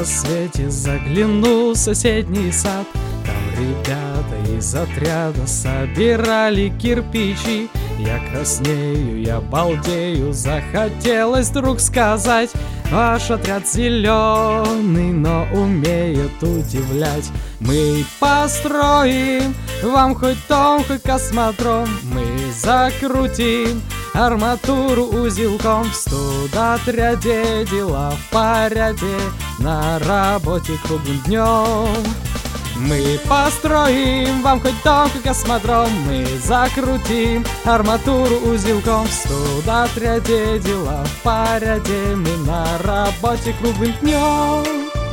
рассвете загляну в соседний сад. Там ребята из отряда собирали кирпичи. Я краснею, я балдею, захотелось вдруг сказать: ваш отряд зеленый, но умеет удивлять. Мы построим вам хоть дом, хоть космодром. Мы закрутим арматуру узелком. В студотряде дела в порядке, на работе круглым днем. Мы построим вам хоть дом, хоть космодром. Мы закрутим арматуру узелком. В студотряде дела в порядке, мы на работе круглым днем.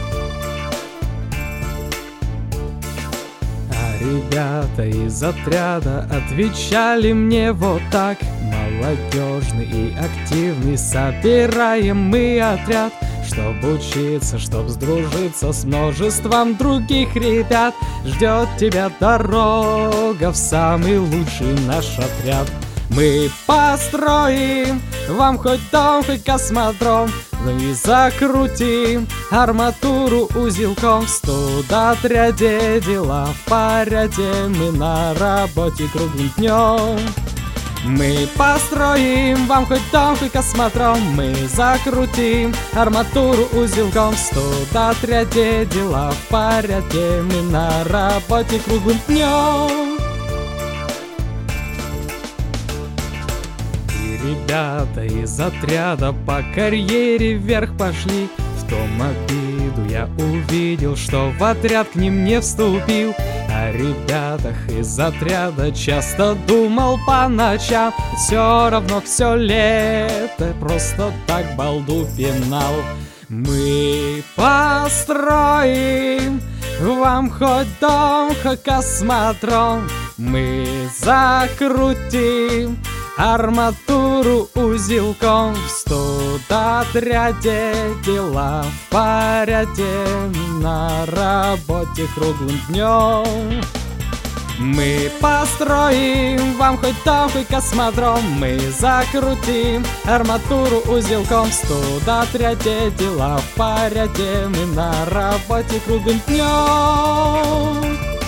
А ребята из отряда отвечали мне вот так: молодежный и активный собираем мы отряд, чтоб учиться, чтоб сдружиться с множеством других ребят. Ждет тебя дорога в самый лучший наш отряд. Мы построим вам хоть дом, хоть космодром. Мы закрутим арматуру узелком. В студотряде дела в порядке, мы на работе круглым днем. Мы построим вам хоть дом, хоть космодром. Мы закрутим арматуру узелком. В студотряде дела в порядке, мы на работе круглым днем. И ребята из отряда по карьере вверх пошли. В том обиду я увидел, что в отряд к ним не вступил. О ребятах из отряда часто думал по ночам. Все равно все лето, просто так балду пинал. Мы построим вам хоть дом, хоть космодром. Мы закрутим арматуру узелком. В студотряде дела в порядке, на работе круглым днем. Мы построим вам хоть дом, хоть космодром. Мы закрутим арматуру узелком. В студотряде дела в порядке, мы на работе круглым днем.